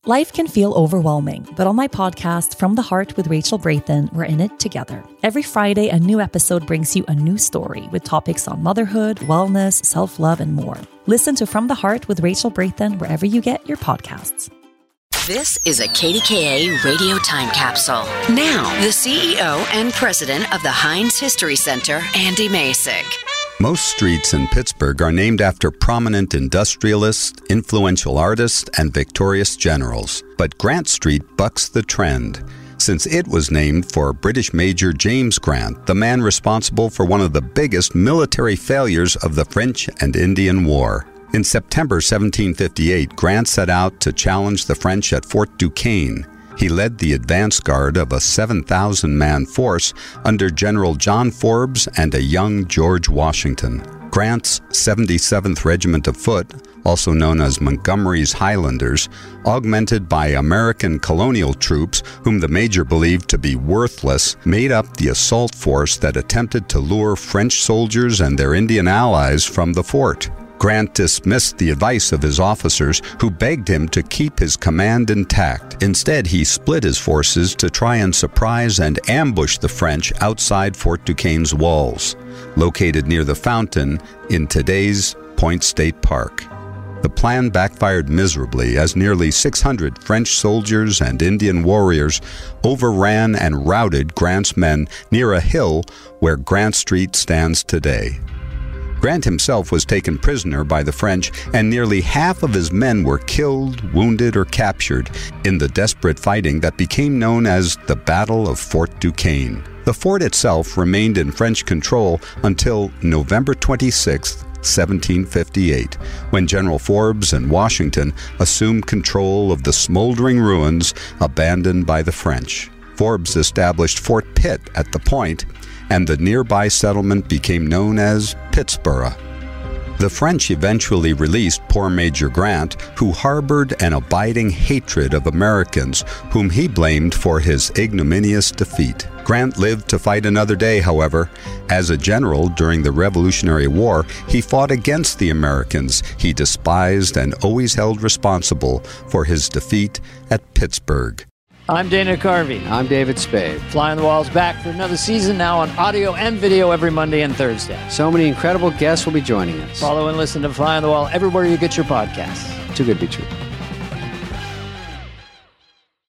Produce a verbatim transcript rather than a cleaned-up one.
Life can feel overwhelming, but on my podcast, From the Heart with Rachel Brathen, we're in it together. Every Friday, a new episode brings you a new story with topics on motherhood, wellness, self-love, and more. Listen to From the Heart with Rachel Brathen wherever you get your podcasts. This is a K D K A radio time capsule. Now, the C E O and president of the Heinz History Center, Andy Masek. Most streets in Pittsburgh are named after prominent industrialists, influential artists, and victorious generals. But Grant Street bucks the trend, since it was named for British Major James Grant, the man responsible for one of the biggest military failures of the French and Indian War. In September seventeen fifty-eight, Grant set out to challenge the French at Fort Duquesne. He led the advance guard of a seven thousand man force under General John Forbes and a young George Washington. Grant's seventy-seventh Regiment of Foot, also known as Montgomery's Highlanders, augmented by American colonial troops whom the major believed to be worthless, made up the assault force that attempted to lure French soldiers and their Indian allies from the fort. Grant dismissed the advice of his officers, who begged him to keep his command intact. Instead, he split his forces to try and surprise and ambush the French outside Fort Duquesne's walls, located near the fountain in today's Point State Park. The plan backfired miserably, as nearly six hundred French soldiers and Indian warriors overran and routed Grant's men near a hill where Grant Street stands today. Grant himself was taken prisoner by the French, and nearly half of his men were killed, wounded, or captured in the desperate fighting that became known as the Battle of Fort Duquesne. The fort itself remained in French control until November twenty-sixth, seventeen fifty-eight, when General Forbes and Washington assumed control of the smoldering ruins abandoned by the French. Forbes established Fort Pitt at the point, and the nearby settlement became known as Pittsburgh. The French eventually released poor Major Grant, who harbored an abiding hatred of Americans, whom he blamed for his ignominious defeat. Grant lived to fight another day, however. As a general during the Revolutionary War, he fought against the Americans he despised and always held responsible for his defeat at Pittsburgh. I'm Dana Carvey. I'm David Spade. Fly on the Wall's back for another season, now on audio and video every Monday and Thursday. So many incredible guests will be joining us. Follow and listen to Fly on the Wall everywhere you get your podcasts. Too good to be true.